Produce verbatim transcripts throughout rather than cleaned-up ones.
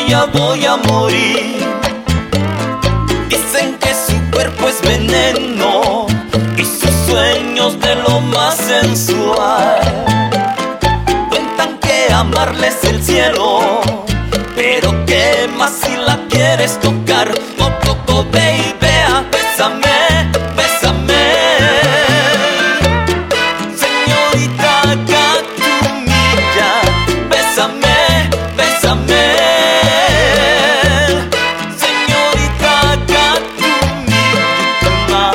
ella voy a morir. Dicen que su cuerpo es veneno y sus sueños de lo más sensual. Cuentan que amarle es el cielo, pero qué más si la quieres tocar. Oh, oh, oh, baby, bésame, bésame. Señorita Gatumilla, bésame, bésame. Señorita Gatumilla,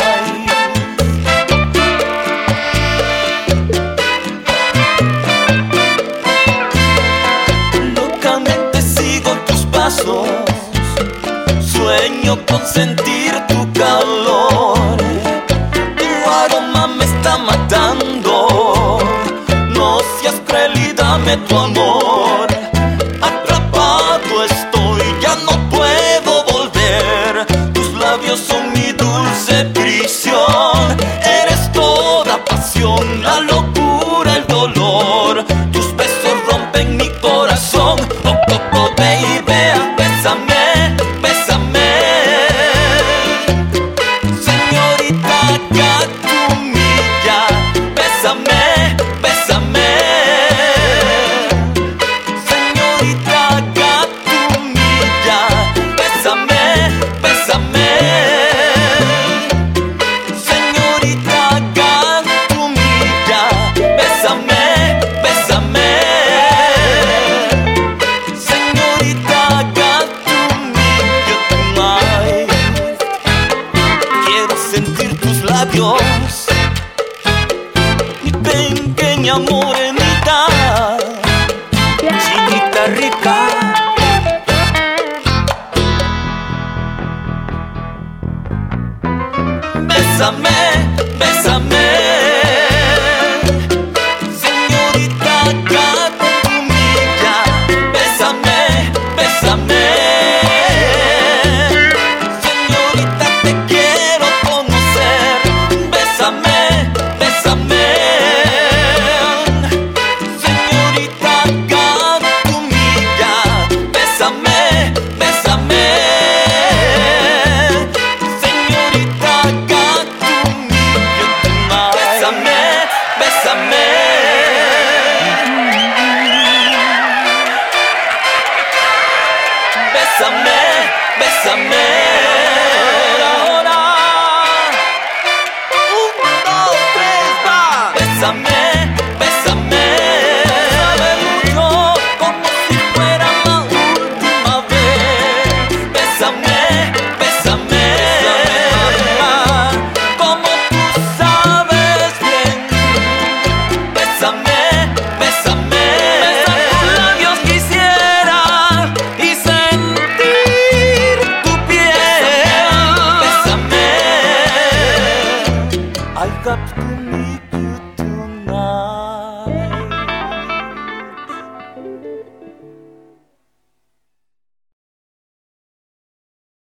locamente sigo tus pasos, sueño con sentir tu calor. Tu aroma me está matando, no seas cruel y dame tu amor. Atrapado estoy, ya no puedo volver. Tus labios son mi dulce prisión. Eres toda pasión, la locura, el dolor. Tus besos rompen mi corazón. Oh, oh, oh, baby, bésame, bésame. Señorita Gatumilla, bésame, bésame. Señorita Gatumilla, bésame, bésame. Señorita Gatumilla, bésame, bésame. Señorita Gatumilla, ay, quiero sentir tus labios, mi pequeña morenita, chinita rica. Bésame, bésame. Señorita Gatumilla, bésame, bésame. Señorita, te quiero conocer. Bésame, bésame. Señorita Gatumilla, bésame, bésame. Señorita Gatumilla, bésame, bésame. Bésame, bésame. Ahora, un, dos, tres, va. Bésame.